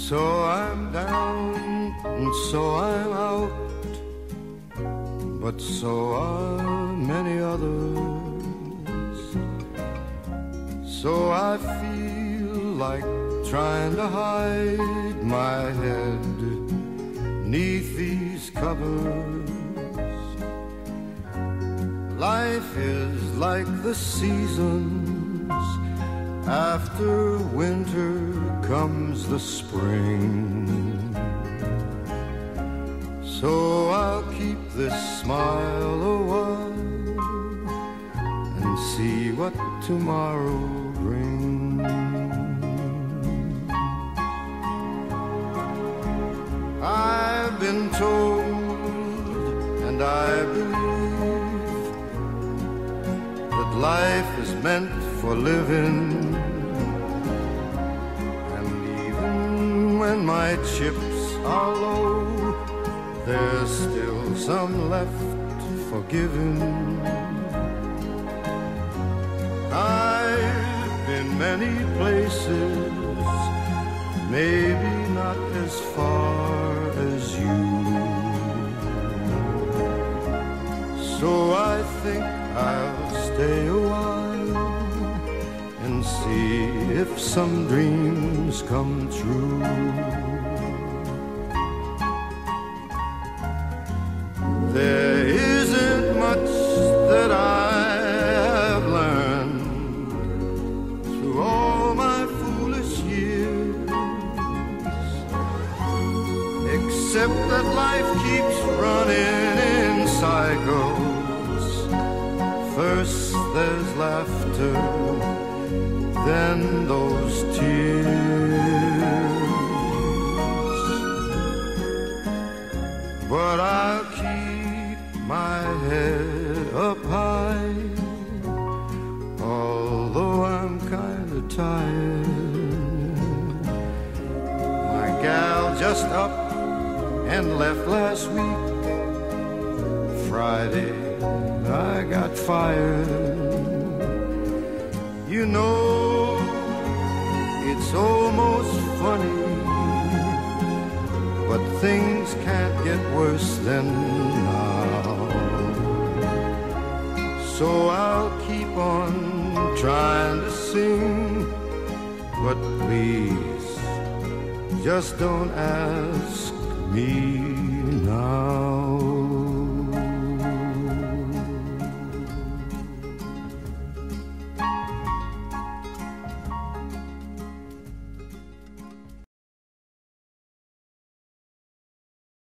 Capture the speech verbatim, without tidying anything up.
So I'm down and so I'm out, but so are many others. So I feel like trying to hide my head neath these covers. Life is like the seasons. After winter comes the spring. So I'll keep this smile a while and see what tomorrow brings. I've been told, and I believe, that life is meant for living. And even when my chips are low, there's still some left for giving. I've been many places, maybe not as far as you. So I think I'll stay a while and see if some dreams come true. There isn't much that I have learned through all my foolish years, except that life keeps running in cycles. First there's laughter, then those tears. But I'll keep my head up high, although I'm kinda tired. My gal just up and left last week. Friday I got fired. You know, it's almost funny, but things can't get worse than now. So I'll keep on trying to sing, but please, just don't ask me now.